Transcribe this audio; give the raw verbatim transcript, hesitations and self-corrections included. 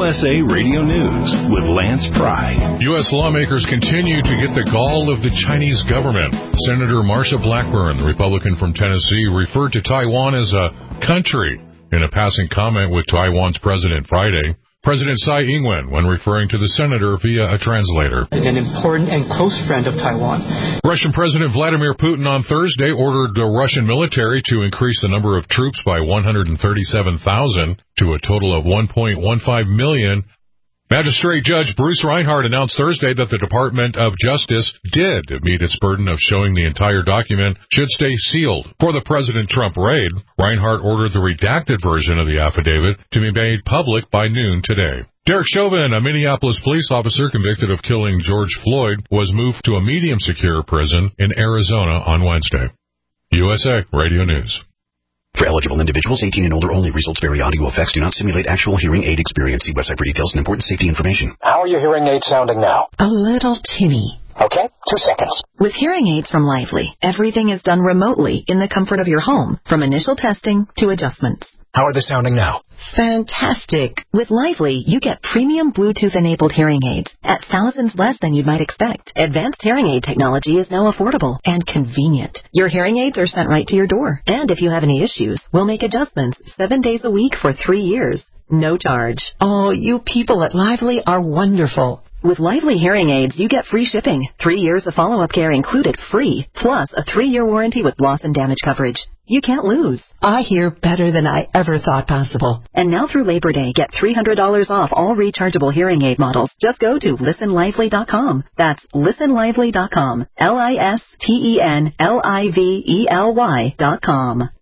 S A Radio News with Lance Pry. U S lawmakers continue to get the gall of the Chinese government. Senator Marsha Blackburn, the Republican from Tennessee, referred to Taiwan as a country in a passing comment with Taiwan's president Friday. President Tsai Ing-wen, when referring to the senator via a translator. An important and close friend of Taiwan. Russian President Vladimir Putin on Thursday ordered the Russian military to increase the number of troops by one hundred thirty-seven thousand to a total of one point one five million. Magistrate Judge Bruce Reinhardt announced Thursday that the Department of Justice did meet its burden of showing the entire document should stay sealed. For the President Trump raid, Reinhardt ordered the redacted version of the affidavit to be made public by noon today. Derek Chauvin, a Minneapolis police officer convicted of killing George Floyd, was moved to a medium-secure prison in Arizona on Wednesday. U S A Radio News. For eligible individuals, eighteen and older only. Results vary. Audio effects do not simulate actual hearing aid experience. See website for details and important safety information. How are your hearing aids sounding now? A little tinny. Okay, two seconds. With hearing aids from Lively, everything is done remotely in the comfort of your home, from initial testing to adjustments. How are they sounding now? Fantastic. With Lively, you get premium Bluetooth-enabled hearing aids at thousands less than you might expect. Advanced hearing aid technology is now affordable and convenient. Your hearing aids are sent right to your door. And if you have any issues, we'll make adjustments seven days a week for three years. No charge. Oh, you people at Lively are wonderful. With Lively hearing aids, you get free shipping, three years of follow-up care included free, plus a three-year warranty with loss and damage coverage. You can't lose. I hear better than I ever thought possible. And now through Labor Day, get three hundred dollars off all rechargeable hearing aid models. Just go to listen lively dot com. That's listen lively dot com. L I S T E N L I V E L Y dot com.